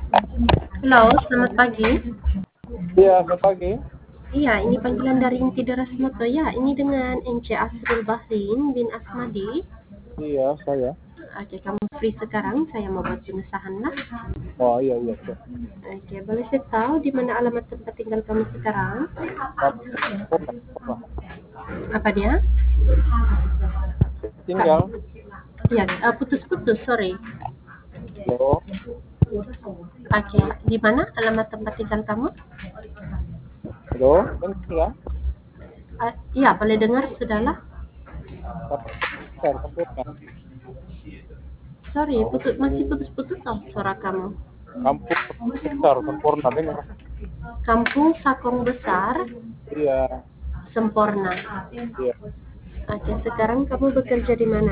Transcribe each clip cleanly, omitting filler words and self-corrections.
Halo, selamat pagi. Iya, selamat pagi. Iya, ini panggilan dari Inti Deras Moto. Ya, ini dengan NC Asrul Bahrin bin Asmadi. Iya, saya. Oke, kamu free sekarang? Saya mau buat pengesahan lah. Oh, iya, iya. Siap. Oke, boleh saya tahu di mana alamat tempat tinggal kamu sekarang? Kamu apa? Apa dia? Tinggal. Ya, putus-putus, sorry. Halo. Oke, di mana alamat tempat tinggal kamu? Halo. Tinggal. Iya, boleh dengar sudahlah. Bentar, sempurna. Sorry, masih putus-putus oh, suara kamu. Kampung besar, sempurna. Dengar. Kampung Sakong Besar, Iya, Semporna. iya. Oke, sekarang kamu bekerja di mana?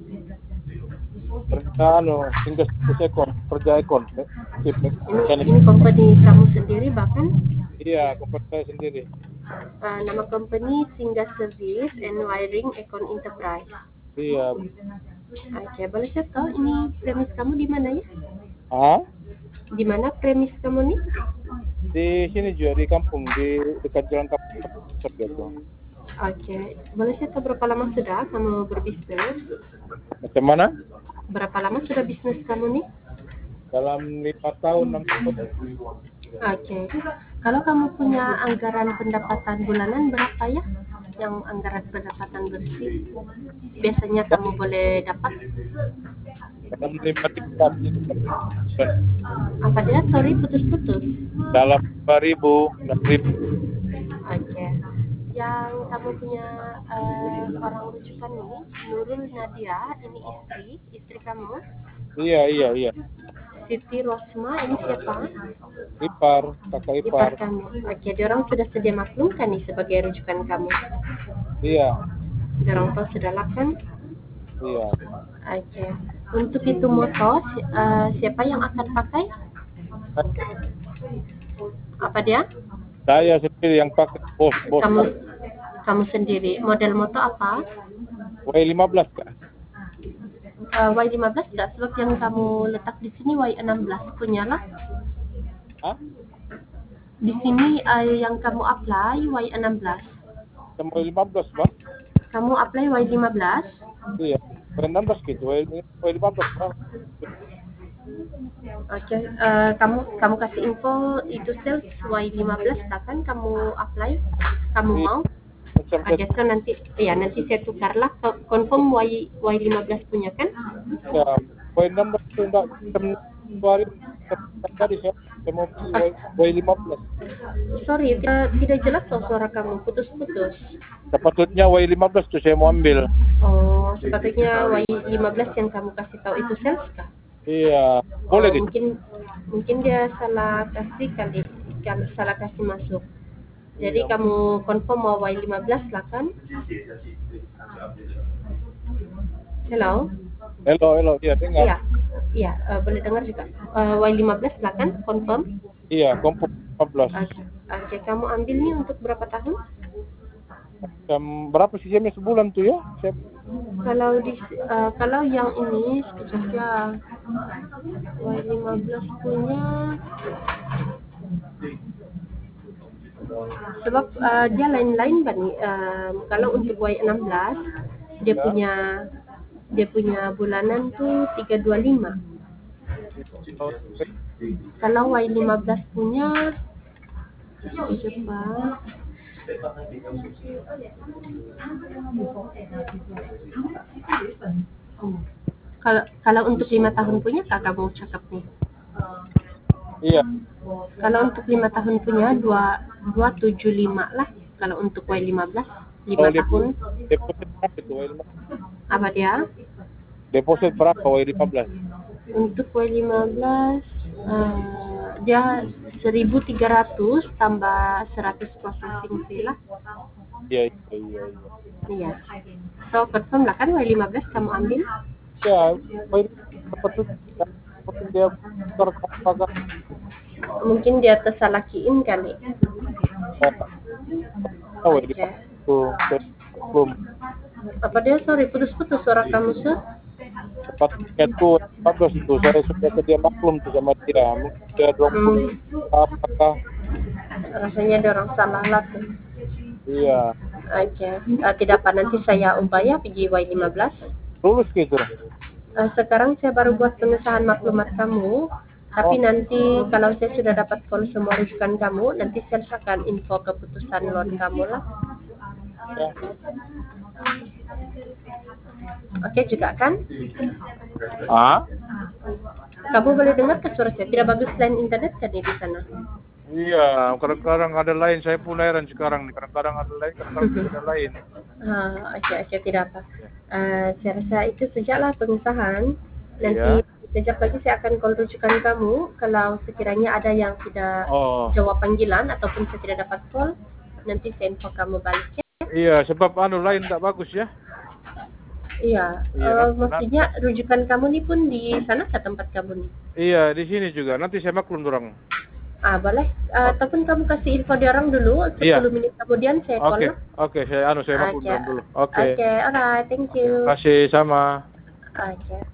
Kerja, tinggal 1 ekor. Kerja ekor. Sip, mekanik. Ini company kamu sendiri bahkan Iya, kompeten saya sendiri. nama company Singa Service and Wiring Econ Enterprise. Iya. Oke, boleh saya tahu ini premis kamu di mana ya? Ah, Di mana premis kamu nih? di sini juga di kampung, di dekat jalan kampung. Gitu. Oke, boleh saya tahu berapa lama sudah kamu berbisnis? Macam mana? Berapa lama sudah bisnis kamu nih? Dalam 5 tahun, 6 tahun. Oke, kalau kamu punya anggaran pendapatan bulanan berapa ya? Yang anggaran pendapatan bersih biasanya kamu boleh dapat? Dalam 5 tahun. Apa dia? Sorry, putus-putus. Dalam 2000, 6.000. Oke. Yang kamu punya orang rujukan nih, Nurul Nadia, ini istri kamu. Iya, iya, iya. Siti Rosma, ini siapa? Kakak Ipar ipar. kamu. Oke, dia orang sudah sedia maklum kan nih sebagai rujukan kamu? Iya, Dia orang tahu sudah lah kan? iya. Oke. Untuk itu moto, siapa yang akan pakai? Apa dia? Saya sendiri yang pakai bos. Kamu sendiri. Model moto apa? Y15 Kak. Y15 nggak? Sebab yang kamu letak di sini Y16 punya lah. Hah? Di sini yang kamu apply Y16. Sama Y15 Bang. Kamu apply Y15. Iya. Y16 gitu. Y15 Bang. Oke, kamu kasih info itu sales Y15 kan kamu apply, kamu Iya. mau? Macam Oke, so nanti saya tukar lah, confirm Y15 punya kan? ya, Y16 itu enggak keluarin tadi saya mau Y15. Sorry, tidak jelas loh suara kamu, putus-putus. Sepatutnya Y15 tuh saya mau ambil. Oh, sepatutnya Y15 yang kamu kasih tahu itu sales kah? Iya, boleh gitu. Mungkin dia salah kasih kali, salah kasih masuk. Jadi kamu confirm mau Y15 lah kan? Hello? Hello, iya dengar. Iya, boleh dengar juga. Y15 lah kan, confirm? Iya, kompor 15. Oke, kamu ambil nih untuk berapa tahun? Berapa sih jamnya sebulan tuh ya? Kalau yang ini sekejap Y15 punya, sebab dia lain-lain Bani. Kalau untuk Y16 dia punya bulanan tuh 325. Kalau Y15 punya kalau untuk 5 tahun punya kakak mau cakap nih. Iya. Kalau untuk 5 tahun punya 275 lah. Kalau untuk Y15 5 tahun. Deposit berapa itu Y15? Apa dia? Deposit berapa Y15? Untuk Y15 dia 1.300 tambah 100 processing fee lah. Iya. Iya. So confirm lah kan Y15 kamu ambil? Ya, dia terpakai. Mungkin dia tersalah key-in kali. Oh, belum. Apa dia? Sorry, putus-putus suara kamu sih. dapat tiketku bagus itu. Saya sudah sedia maklum tuh sama dia. Mungkin dia dong apakah Rasanya dorong salah lah tuh. iya Oke. Tidak apa, nanti saya ubah ya PGY 15. lulus gitu. Sekarang saya baru buat pengesahan maklumat kamu. Tapi nanti kalau saya sudah dapat call semua rujukan kamu, nanti saya akan info keputusan loan kamu lah. Ya. Oke juga kan? Ah? Kamu boleh dengar ke suara saya? Tidak bagus line internet kan di sana? Iya, kadang-kadang ada lain. Saya pun heran sekarang nih. Kadang-kadang ada lain, kadang-kadang tidak ada lain. Oke, tidak apa. Saya rasa itu sajalah pengesahan. Nanti Iya. sejak lagi saya akan call rujukan kamu. Kalau sekiranya ada yang tidak jawab panggilan ataupun saya tidak dapat call, nanti saya info kamu balik ya. Iya, sebab lain tak bagus ya. Iya, maksudnya rujukan kamu nih pun di sana ke tempat kamu nih? Iya, di sini juga. Nanti saya maklum dorang. Boleh. Ataupun kamu kasih info di orang dulu, 10 menit kemudian saya call. Oke, saya maklum dulu. Oke. Oke, alright, thank you. Terima kasih, sama. Oke.